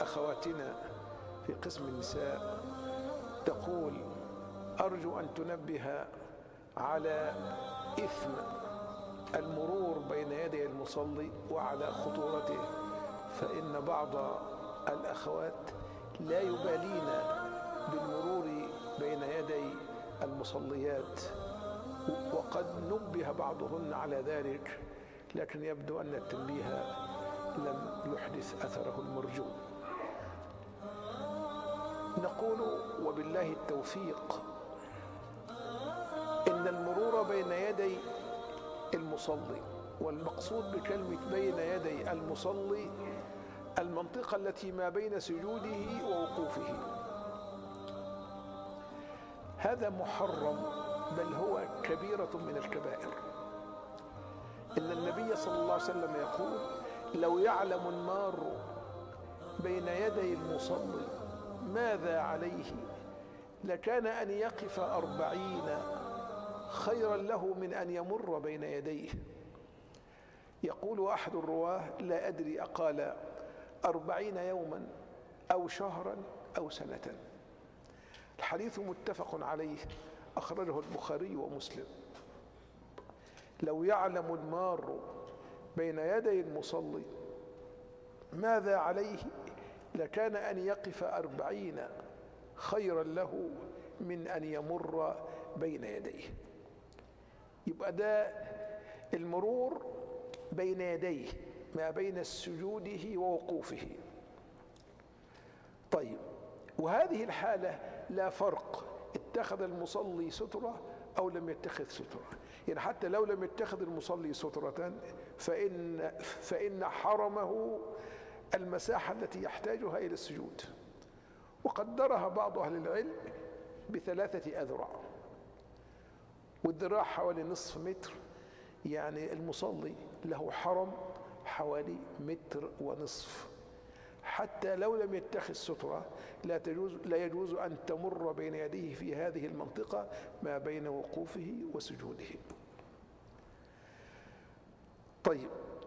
أخواتنا في قسم النساء تقول: أرجو أن تنبه على إثم المرور بين يدي المصلي وعلى خطورته، فإن بعض الأخوات لا يبالين بالمرور بين يدي المصليات، وقد نبه بعضهن على ذلك، لكن يبدو أن التنبيه لم يحدث أثره المرجو. نقول وبالله التوفيق إن المرور بين يدي المصلي، والمقصود بكلمة بين يدي المصلي المنطقة التي ما بين سجوده ووقوفه، هذا محرم، بل هو كبيرة من الكبائر. إن النبي صلى الله عليه وسلم يقول: لو يعلم المار بين يدي المصلي ماذا عليه لكان أن يقف 40 خيرا له من أن يمر بين يديه. يقول أحد الرواه: لا أدري أقال 40 يوما أو شهرا أو سنة. الحديث متفق عليه، أخرجه البخاري ومسلم. لو يعلم المار بين يدي المصلي ماذا عليه لكان أن يقف 40 خيرا له من أن يمر بين يديه. يبقى ده المرور بين يديه ما بين سجوده ووقوفه. طيب، وهذه الحالة لا فرق اتخذ المصلي سترة أو لم يتخذ سترة، يعني حتى لو لم يتخذ المصلي سترة فإن حرمه المساحة التي يحتاجها إلى السجود، وقدرها بعض أهل العلم ب3 أذرع، والذراع حوالي نصف متر، يعني المصلي له حرم حوالي 1.5 متر. حتى لو لم يتخذ سترة لا يجوز أن تمر بين يديه في هذه المنطقة ما بين وقوفه وسجوده. طيب،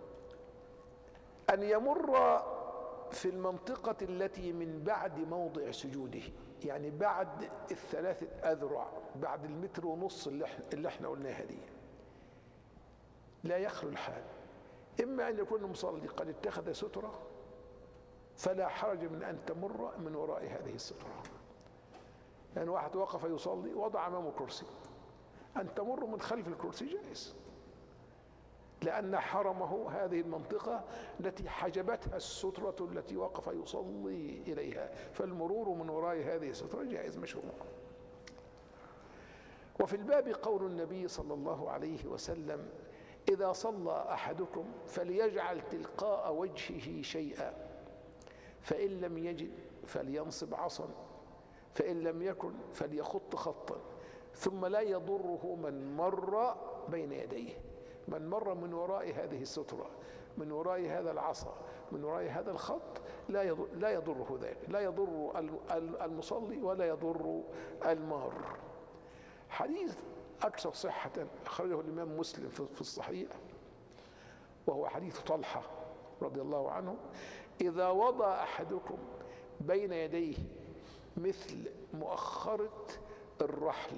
أن يمر في المنطقة التي من بعد موضع سجوده، يعني بعد 3 أذرع، بعد 1.5 متر اللي احنا قلناها دي، لا يخلو الحال. إما أن يكون المصلي قد اتخذ سترة فلا حرج من أن تمر من وراء هذه السترة. يعني واحد وقف يصلي وضع أمامه كرسي، أن تمر من خلف الكرسي جائز، لأن حرمه هذه المنطقة التي حجبتها السترة التي وقف يصلي إليها، فالمرور من وراء هذه السترة جائز مشروع. وفي الباب قول النبي صلى الله عليه وسلم: إذا صلى أحدكم فليجعل تلقاء وجهه شيئا، فإن لم يجد فلينصب عصا، فإن لم يكن فليخط خطا، ثم لا يضره من مر بين يديه، من مر من وراء هذه السترة، من وراء هذا العصا، من وراء هذا الخط، لا يضره ذلك، لا يضر المصلي ولا يضر المار. حديث أكثر صحة أخرجه الإمام مسلم في الصحيح، وهو حديث طلحة رضي الله عنه: إذا وضع أحدكم بين يديه مثل مؤخرة الرحل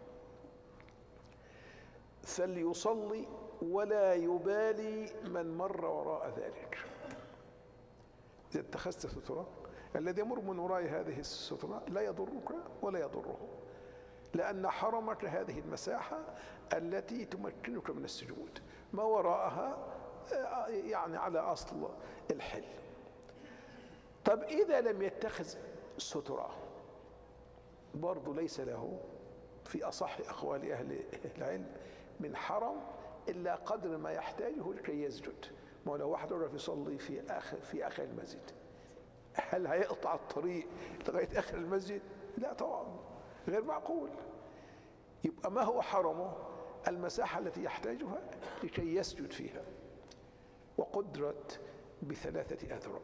فليصلي ولا يبالي من مر وراء ذلك. إذا اتخذت سترة، الذي يمر من وراء هذه السترة لا يضرك ولا يضره، لأن حرمك هذه المساحة التي تمكنك من السجود، ما وراءها يعني على أصل الحل. طب إذا لم يتخذ سترة برضو ليس له في أصح أقوال أهل العلم من حرم إلا قدر ما يحتاجه لكي يسجد. ما لو واحد يعرف يصلي في آخر المسجد، هل هيقطع الطريق لغاية آخر المسجد؟ لا طبعا، غير معقول. يبقى ما هو حرمه؟ المساحة التي يحتاجها لكي يسجد فيها، وقدرت ب3 أذرع.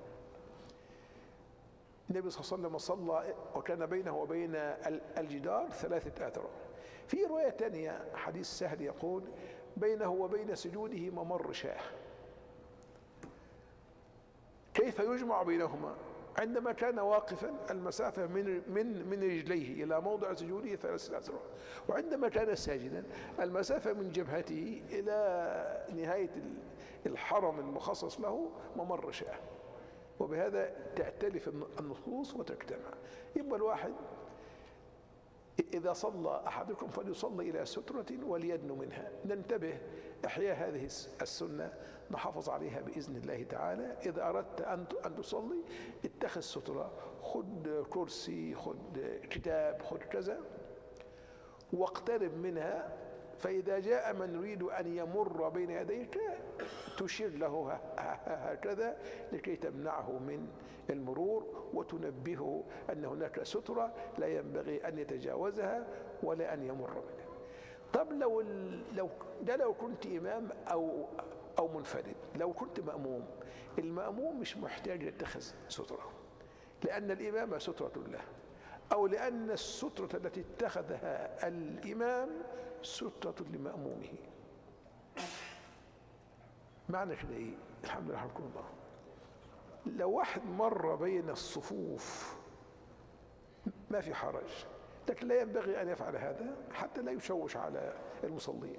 النبي صلى الله عليه وسلم صلى وكان بينه وبين الجدار 3 أذرع. في رواية تانية حديث سهل يقول: بينه وبين سجوده ممر شاه. كيف يجمع بينهما؟ عندما كان واقفا المسافة من رجليه إلى موضع سجوده 3 أذرع، وعندما كان ساجدا المسافة من جبهته إلى نهاية الحرم المخصص له ممر شاة. وبهذا تأتلف النصوص وتجتمع. يبقى الواحد إذا صلى أحدكم فليصلي إلى سترة وليدن منها. ننتبه إحياء هذه السنة، نحافظ عليها بإذن الله تعالى. إذا أردت أن تصلي اتخذ سترة، خذ كرسي، خذ كتاب، خذ كذا، واقترب منها. فإذا جاء من يريد أن يمر بين يديك تشير له هكذا لكي تمنعه من المرور، وتنبهه أن هناك سترة لا ينبغي أن يتجاوزها ولا أن يمر منها. طب لو كنت إمام أو منفرد، لو كنت مأموم، المأموم مش محتاج يتخذ سترة، لأن الإمام سترة له، أو لأن السترة التي اتخذها الإمام سترة لمأمومه. معنى كده إيه؟ الحمد لله رحمكم الله. لو واحد مر بين الصفوف ما في حرج، لكن لا ينبغي أن يفعل هذا حتى لا يشوش على المصلين.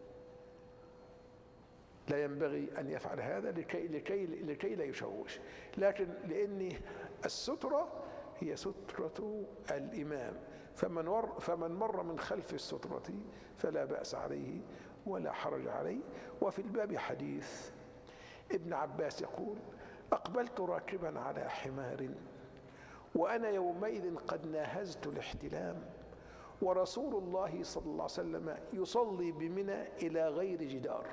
لا ينبغي أن يفعل هذا لكي لا يشوش، لكن لأن السترة هي سترة الإمام، فمن مر من خلف السترة فلا بأس عليه ولا حرج عليه. وفي الباب حديث ابن عباس يقول: أقبلت راكبا على حمار وأنا يومئذ قد ناهزت الاحتلام، ورسول الله صلى الله عليه وسلم يصلي بمنى إلى غير جدار،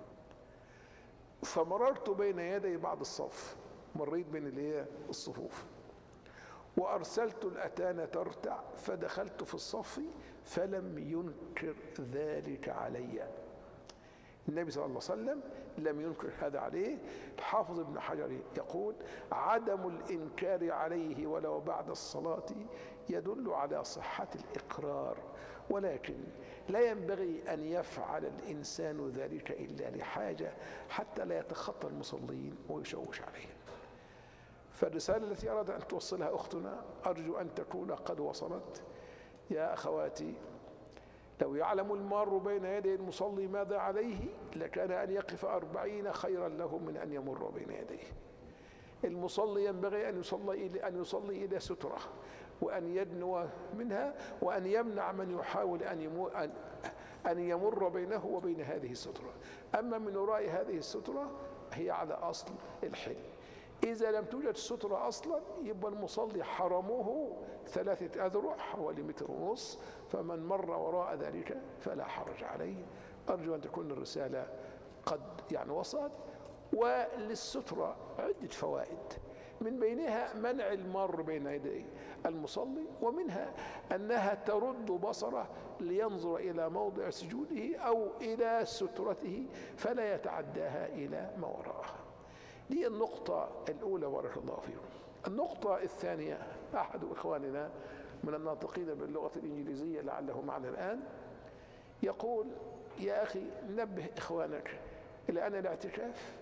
فمررت بين يدي بعض الصف، مريت بين الصفوف، وأرسلت الأتان ترتع فدخلت في الصف فلم ينكر ذلك علي. النبي صلى الله عليه وسلم لم ينكر هذا عليه. الحافظ ابن حجر يقول: عدم الإنكار عليه ولو بعد الصلاة يدل على صحة الإقرار، ولكن لا ينبغي أن يفعل الإنسان ذلك إلا لحاجة حتى لا يتخطى المصلين ويشوش عليهم. فالرسالة التي أراد أن توصلها أختنا أرجو أن تكون قد وصلت. يا أخواتي، لو يعلم المار بين يدي المصلي ماذا عليه لكان أن يقف 40 خيرا له من أن يمر بين يديه. المصلي ينبغي أن يصلي إلى سترة، وأن يدنو منها، وأن يمنع من يحاول أن يمر بينه وبين هذه السترة. أما من وراء هذه السترة هي على أصل الحل. إذا لم توجد السترة أصلا يبقى المصلي حرموه 3 أذرع حوالي 1.5 متر، فمن مر وراء ذلك فلا حرج عليه. أرجو أن تكون الرسالة قد وصلت. وللسترة عدة فوائد، من بينها منع المار بين يدي المصلي، ومنها أنها ترد بصره لينظر إلى موضع سجوده أو إلى سترته فلا يتعداها إلى ما وراءها. دي النقطة الأولى بارك الله فيكم. النقطة الثانية، أحد إخواننا من الناطقين باللغة الإنجليزية لعله معنا الآن يقول: يا أخي نبه إخوانك إلى أن الاعتكاف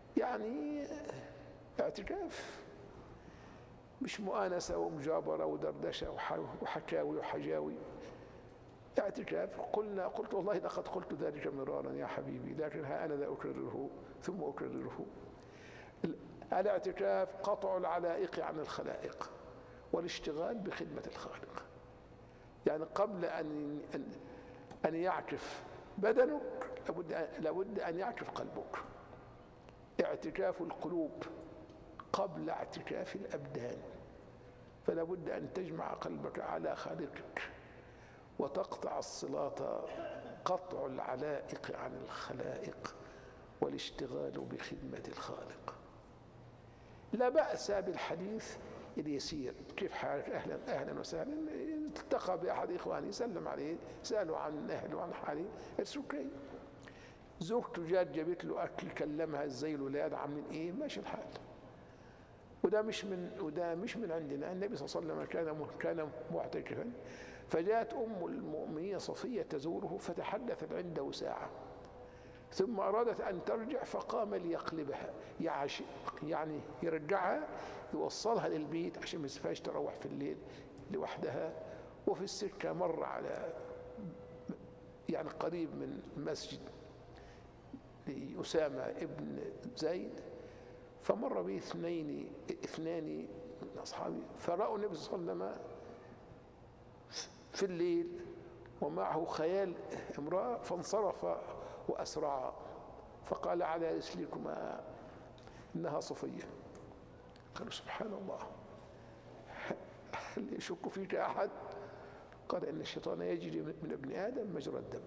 اعتكاف مش مؤانسة ومجابرة ودردشة وحكاوي وحجاوي. اعتكاف قلت والله لقد قلت ذلك مرارا يا حبيبي، لكن ها أنا ذا أكرره ثم أكرره. الاعتكاف قطع العلائق عن الخلائق والاشتغال بخدمة الخالق. قبل أن يعكف بدنك لابد أن يعكف قلبك. اعتكاف القلوب قبل اعتكاف الأبدان، فلا بد أن تجمع قلبك على خالقك وتقطع الصلاة، قطع العلائق عن الخلائق والاشتغال بخدمة الخالق. لا بأس بالحديث اليسير: كيف حالك؟ أهلا وسهلا. التقى بأحد إخواني سلم عليه، سألوا عن أهله وعن حالي، اتس اوكي. زوجته جات جابت له أكل، كلمها ازاي الولاد عاملين إيه، ماشي الحال. وده مش من عندنا. النبي صلى الله عليه وسلم كان معتكفا، فجاءت أم المؤمنين صفية تزوره فتحدثت عنده ساعة، ثم أرادت أن ترجع فقام ليقلبها، يعني يرجعها، يوصلها للبيت عشان ما يسيبهاش تروح في الليل لوحدها. وفي السكة مر على يعني قريب من مسجد لأسامة ابن زيد، فمر به اثنان من أصحابه، فرأوا النبي صلى الله عليه وسلم في الليل ومعه خيال امرأة، فانصرف وأسرعا، فقال على رسلكما إنها صفية. قالوا سبحان الله، هل يشك فيك أحد؟ قال إن الشيطان يجري من ابن آدم مجرى الدم.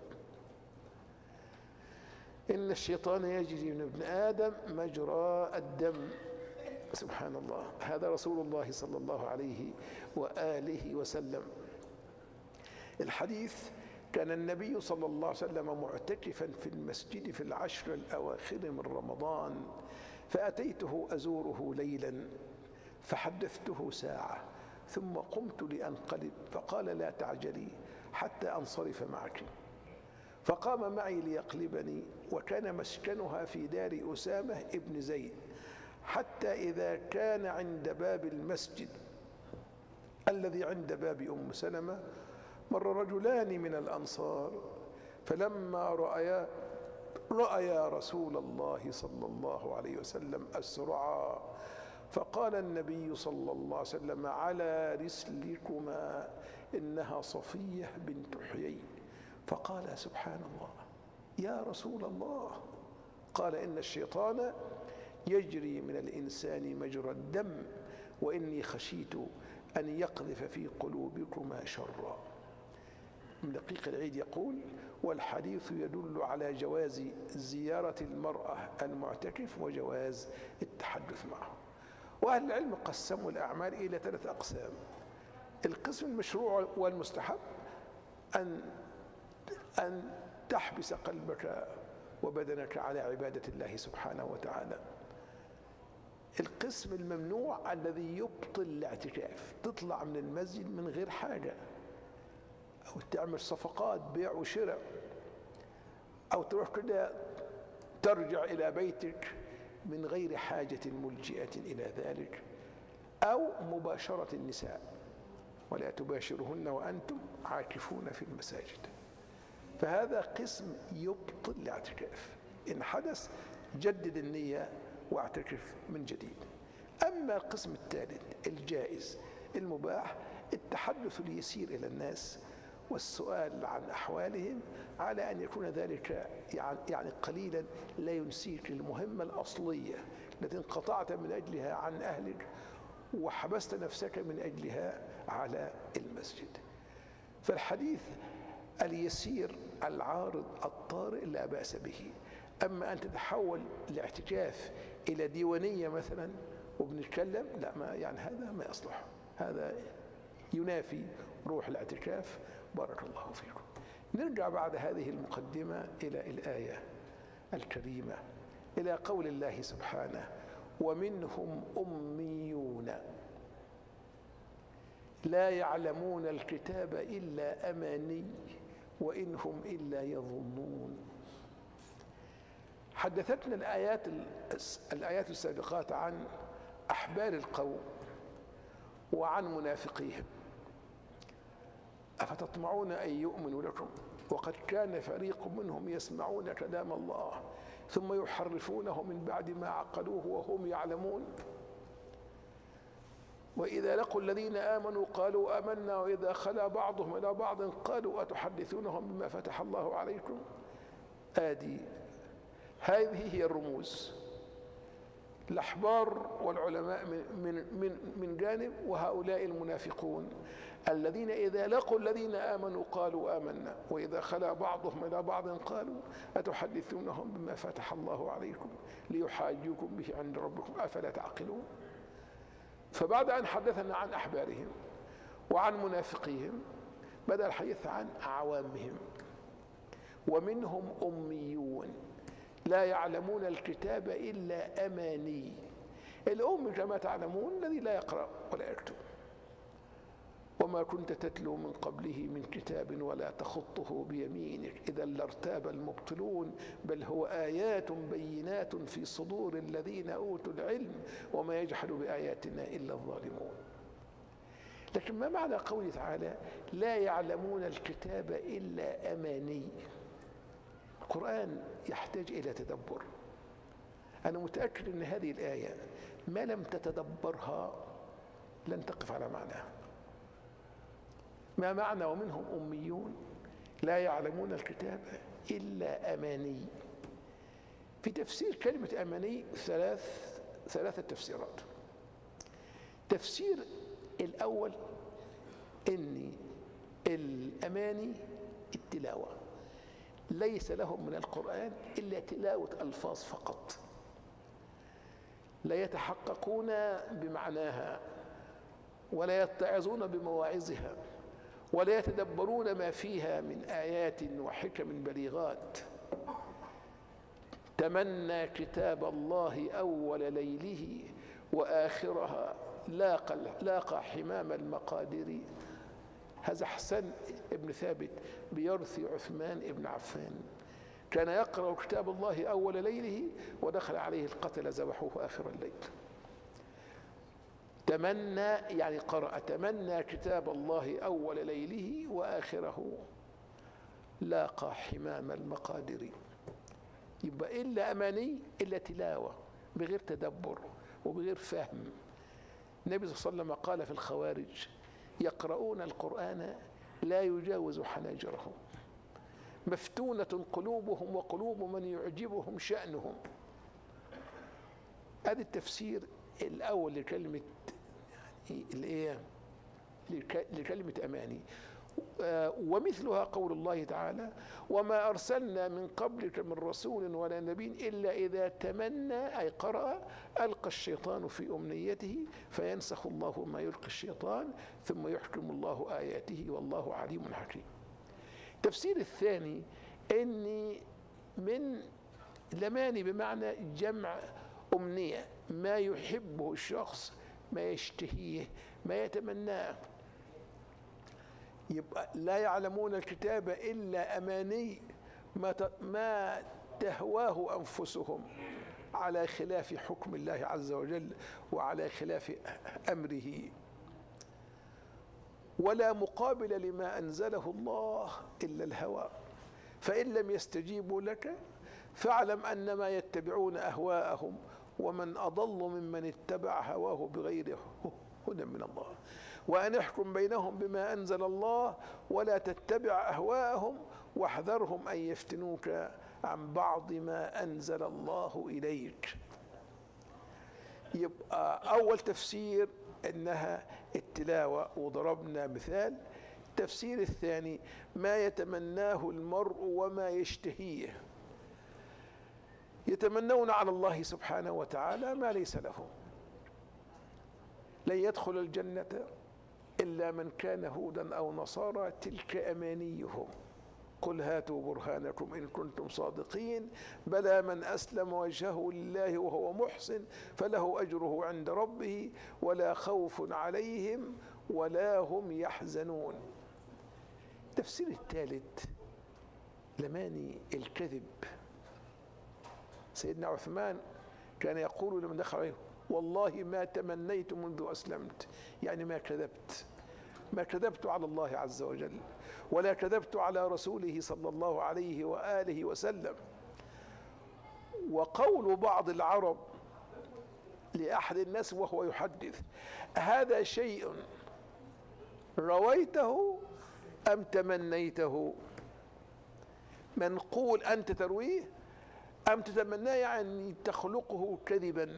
إن الشيطان يجري من ابن آدم مجرى الدم. سبحان الله، هذا رسول الله صلى الله عليه وآله وسلم. الحديث: كان النبي صلى الله عليه وسلم معتكفا في المسجد في العشر الأواخر من رمضان، فأتيته أزوره ليلا فحدثته ساعة ثم قمت لأنقلب، فقال: لا تعجلي حتى أنصرف معك. فقام معي ليقلبني، وكان مسكنها في دار أسامة ابن زيد، حتى إذا كان عند باب المسجد الذي عند باب أم سلمة مر رجلان من الأنصار، فلما رأيا رسول الله صلى الله عليه وسلم أسرعا، فقال النبي صلى الله عليه وسلم: على رسلكما إنها صفية بنت حيي. فقال: سبحان الله يا رسول الله. قال: إن الشيطان يجري من الإنسان مجرى الدم، وإني خشيت أن يقذف في قلوبكما شرا. من دقيق العيد يقول: والحديث يدل على جواز زيارة المرأة المعتكف وجواز التحدث معه. وأهل العلم قسموا الأعمال إلى 3 أقسام. القسم المشروع والمستحب أن تحبس قلبك وبدنك على عبادة الله سبحانه وتعالى. القسم الممنوع الذي يبطل الاعتكاف، تطلع من المسجد من غير حاجة، أو تعمل صفقات بيع وشراء، أو تروح كده ترجع إلى بيتك من غير حاجة ملجئة إلى ذلك، أو مباشرة النساء، ولا تباشرهن وأنتم عاكفون في المساجد. فهذا قسم يبطل الاعتكاف. إن حدث جدد النية واعتكف من جديد. أما القسم الثالث الجائز المباح، التحدث اليسير إلى الناس والسؤال عن أحوالهم، على أن يكون ذلك يعني قليلا لا ينسيك المهمة الأصلية التي انقطعت من أجلها عن أهلك وحبست نفسك من أجلها على المسجد. فالحديث اليسير العارض الطارئ لا بأس به. أما أن تتحول الاعتكاف إلى ديوانية مثلا وبنتكلم، لا، ما يعني هذا ما يصلح، هذا ينافي روح الاعتكاف. بارك الله فيكم. نرجع بعد هذه المقدمة إلى الآية الكريمة، إلى قول الله سبحانه: ومنهم أميون لا يعلمون الكتاب إلا أماني وإن هم إلا يظنون. حدثتنا الآيات السابقات عن أحبار القوم وعن منافقيهم. أفتطمعون أن يؤمنوا لكم وقد كان فريق منهم يسمعون كلام الله ثم يحرفونه من بعد ما عقلوه وهم يعلمون. وإذا لقوا الذين آمنوا قالوا آمنا وإذا خلا بعضهم إلى بعض قالوا أتحدثونهم بما فتح الله عليكم. هذه هي الرموز، الأحبار والعلماء من جانب، وهؤلاء المنافقون الذين إذا لقوا الذين آمنوا قالوا آمنا وإذا خلا بعضهم إلى بعض قالوا أتحدثونهم بما فتح الله عليكم ليحاجوكم به عند ربكم أفلا تعقلون. فبعد أن حدثنا عن أحبارهم وعن منافقيهم بدأ الحديث عن أعوامهم. ومنهم أميون لا يعلمون الكتاب إلا أماني. الأم كما تعلمون الذي لا يقرأ ولا يكتب، وما كنت تتلو من قبله من كتاب ولا تخطه بيمينك إذا لارتاب المبطلون بل هو آيات بينات في صدور الذين أوتوا العلم وما يجحد بآياتنا إلا الظالمون. لكن ما معنى قوله تعالى لا يعلمون الكتاب إلا أماني؟ القرآن يحتاج إلى تدبر. أنا متأكد أن هذه الآية ما لم تتدبرها لن تقف على معناها. ما معنى ومنهم أميون لا يعلمون الكتاب إلا أماني؟ في تفسير كلمة أماني ثلاثة تفسيرات. تفسير الأول إن الأماني التلاوة، ليس لهم من القرآن إلا تلاوة ألفاظ فقط، لا يتحققون بمعناها ولا يتعظون بمواعظها ولا يتدبرون ما فيها من آيات وحكم بليغات. تمنى كتاب الله أول ليله وآخرها لاقى حمام المقادير. هذا حسن ابن ثابت بيرثي عثمان ابن عفان، كان يقرأ كتاب الله أول ليله ودخل عليه القتل ذبحوه آخر الليل. تمنى يعني قرأ، تمنى كتاب الله أول ليله وآخره لاقى حمام المقادير. يبقى إلا أماني إلا تلاوة بغير تدبر وبغير فهم. النبي صلى الله عليه وسلم قال في الخوارج يقرؤون القرآن لا يجاوز حناجرهم مفتونة قلوبهم وقلوب من يعجبهم شأنهم. هذا التفسير الأول لكلمة لكلمة أماني. ومثلها قول الله تعالى وما أرسلنا من قبلك من رسول ولا نبي إلا إذا تمنى أي قرأ ألقى الشيطان في أمنيته فينسخ الله ما يلقي الشيطان ثم يحكم الله آياته والله عليم حكيم. التفسير الثاني أني من الأماني بمعنى جمع أمنية، ما يحبه الشخص، ما يشتهيه، ما يتمناه. يبقى لا يعلمون الكتاب إلا أماني، ما تهواه أنفسهم على خلاف حكم الله عز وجل وعلى خلاف أمره. ولا مقابل لما أنزله الله إلا الهوى، فإن لم يستجيبوا لك فاعلم أنما يتبعون أهواءهم ومن أضل ممن اتبع هواه بغير هدى من الله وأن احكم بينهم بما أنزل الله ولا تتبع أهواءهم واحذرهم أن يفتنوك عن بعض ما أنزل الله إليك. يبقى أول تفسير إنها التلاوة وضربنا مثال. التفسير الثاني ما يتمناه المرء وما يشتهيه. يتمنون على الله سبحانه وتعالى ما ليس له. لن يدخل الجنة إلا من كان هودا أو نصارى تلك أمانيهم قل هاتوا برهانكم إن كنتم صادقين بلى من أسلم وجهه لله وهو محسن فله أجره عند ربه ولا خوف عليهم ولا هم يحزنون. التفسير الثالث لماني الكذب. سيدنا عثمان كان يقول لمن دخل عليه والله ما تمنيت منذ أسلمت، يعني ما كذبت على الله عز وجل ولا كذبت على رسوله صلى الله عليه وآله وسلم. وقول بعض العرب لأحد الناس وهو يحدث هذا شيء رويته أم تمنيته؟ منقول أنت ترويه أم تتمناه، يعني تخلقه كذبا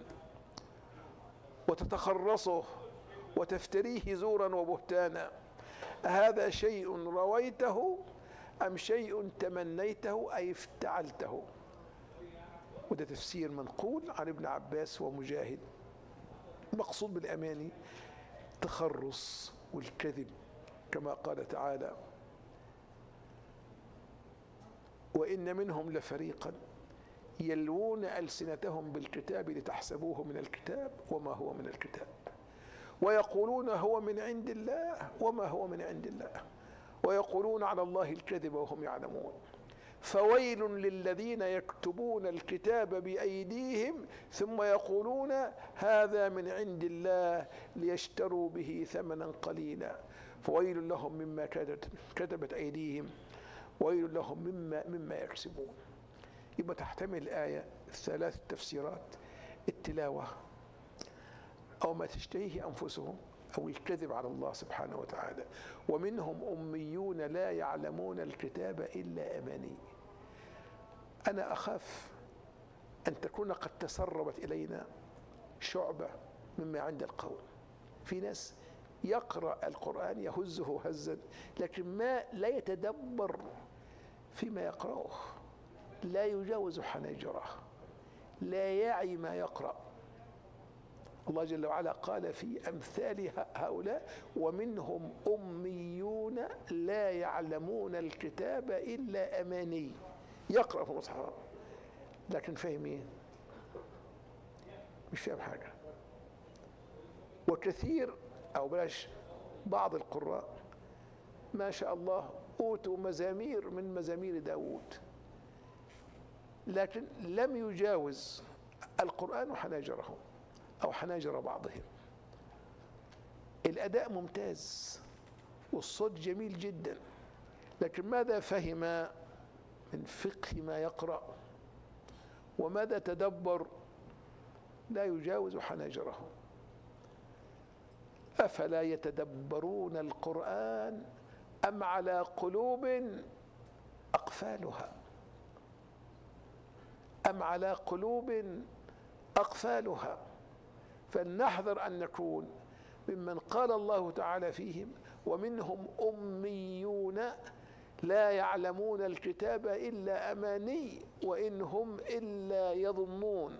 وتتخرصه وتفتريه زورا وبهتانا. هذا شيء رويته أم شيء تمنيته أي افتعلته؟ وده تفسير منقول عن ابن عباس ومجاهد. المقصود بالأماني تخرص والكذب كما قال تعالى وإن منهم لفريقا يلوون ألسنتهم بالكتاب لتحسبوه من الكتاب وما هو من الكتاب ويقولون هو من عند الله وما هو من عند الله، ويقولون على الله الكذب وهم يعلمون. فويل للذين يكتبون الكتاب بأيديهم ثم يقولون هذا من عند الله ليشتروا به ثمنا قليلا، فويل لهم مما كتبت أيديهم ويل لهم مما يكسبون. يبقى تحتمل الآية ثلاث تفسيرات: التلاوة أو ما تشتهيه أنفسهم أو الكذب على الله سبحانه وتعالى. ومنهم أميون لا يعلمون الكتاب إلا أماني. أنا أخاف أن تكون قد تسربت إلينا شعبة مما عند القوم. في ناس يقرأ القرآن يهزه هزا، لكن لا يتدبر فيما يقرأه، لا يجاوز حناجره، لا يعي ما يقرأ. الله جل وعلا قال في أمثال هؤلاء: ومنهم أميون لا يعلمون الكتاب إلا أماني. يقرأ في المصحف لكن فاهم ايه؟ مش فاهم حاجة. وكثير أو بلاش بعض القراء ما شاء الله أوتوا مزامير من مزامير داود، لكن لم يجاوز القرآن حناجرهم أو حناجر بعضهم. الأداء ممتاز والصوت جميل جدا، لكن ماذا فهم من فقه ما يقرأ وماذا تدبر؟ لا يجاوز حناجرهم. أفلا يتدبرون القرآن أم على قلوب أقفالها أم على قلوب أقفالها. فلنحذر أن نكون ممن قال الله تعالى فيهم: ومنهم أميون لا يعلمون الكتاب إلا أماني وإن هم إلا يظنون.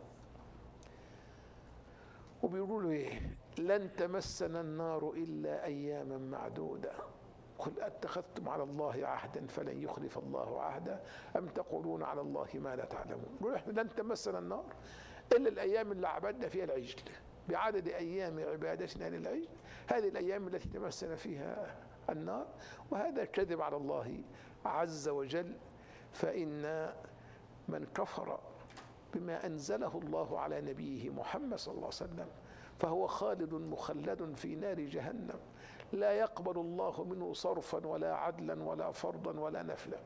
وبيقولوا إيه؟ لن تمسنا النار إلا أياما معدودة، قل أتخذتم على الله عهدا فلن يخلف الله عهدا أم تقولون على الله ما لا تعلمون. يقولوا إحنا لن تمسنا النار إلا الأيام اللي عبدنا فيها العجل بعدد أيام عبادتنا للعجل، هذه الأيام التي تمسنا فيها النار، وهذا كذب على الله عز وجل. فإن من كفر بما أنزله الله على نبيه محمد صلى الله عليه وسلم فهو خالد مخلد في نار جهنم، لا يقبل الله منه صرفا ولا عدلا ولا فرضا ولا نفلا.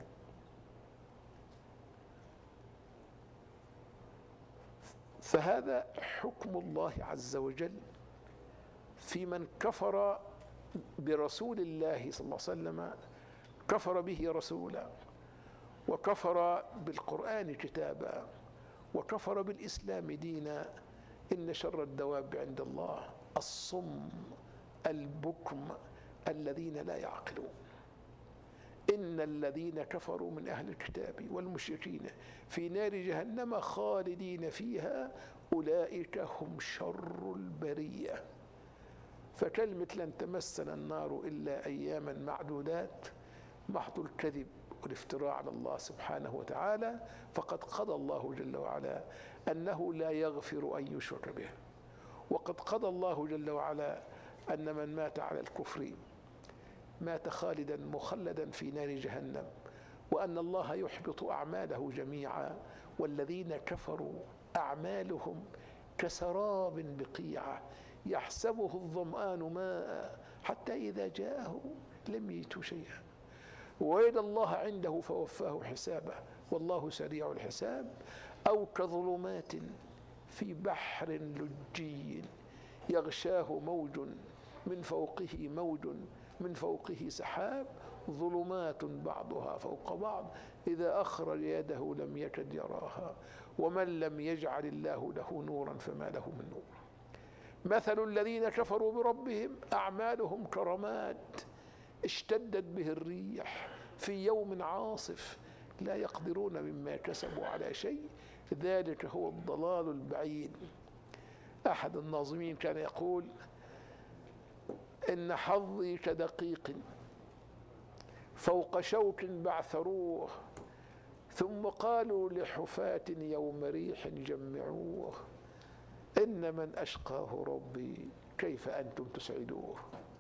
فهذا حكم الله عز وجل في من كفر برسول الله صلى الله عليه وسلم، كفر به رسولا، وكفر بالقرآن كتابا، وكفر بالإسلام دينا. إن شر الدواب عند الله الصم البكم الذين لا يعقلون. إن الذين كفروا من أهل الكتاب والمشركين في نار جهنم خالدين فيها أولئك هم شر البرية. فكلمة لن تمسنا النار إلا أياما معدودات محض الكذب والافتراء على الله سبحانه وتعالى. فقد قضى الله جل وعلا أنه لا يغفر أن يشرك به، وقد قضى الله جل وعلا أن من مات على الكفر مات خالدا مخلدا في نار جهنم، وأن الله يحبط أعماله جميعا. والذين كفروا أعمالهم كسراب بقيعة يحسبه الظمآن ماء حتى إذا جاءه لم يجده شيئا ووجد الله عنده فوفاه حسابه والله سريع الحساب. أو كظلمات في بحر لجي يغشاه موج من فوقه موج من فوقه سحاب ظلمات بعضها فوق بعض إذا أخرج يده لم يكد يراها ومن لم يجعل الله له نورا فما له من نور. مثل الذين كفروا بربهم أعمالهم كرماد اشتدت به الريح في يوم عاصف لا يقدرون مما كسبوا على شيء ذلك هو الضلال البعيد. أحد الناظمين كان يقول: إن حظي كدقيق فوق شوك بعثروه ثم قالوا لحفاة يوم ريح جمعوه إن من أشقاه ربي كيف أنتم تسعدوه.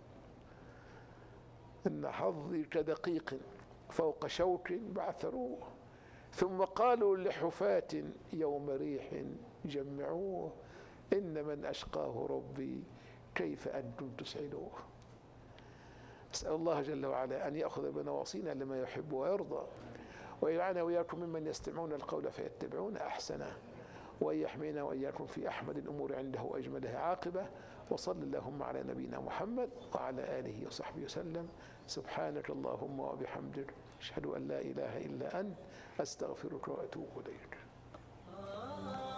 إن حظي كدقيق فوق شوك بعثروه، ثم قالوا لحفاة يوم ريح جمعوه، إن من أشقاه ربي كيف أنتم تسعدوه. أسأل الله جل وعلا أن يأخذ بنواصينا لما يحب ويرضى، ويجعلنا وإياكم ممن يستمعون القول فيتبعون أحسنه، وأن يحمينا وإياكم في أحمد الأمور عنده وأجملها عاقبة. وصل اللهم على نبينا محمد وعلى آله وصحبه وسلم. سبحانك اللهم وبحمدك، أشهد أن لا إله إلا أنت، أستغفرك وأتوب إليك.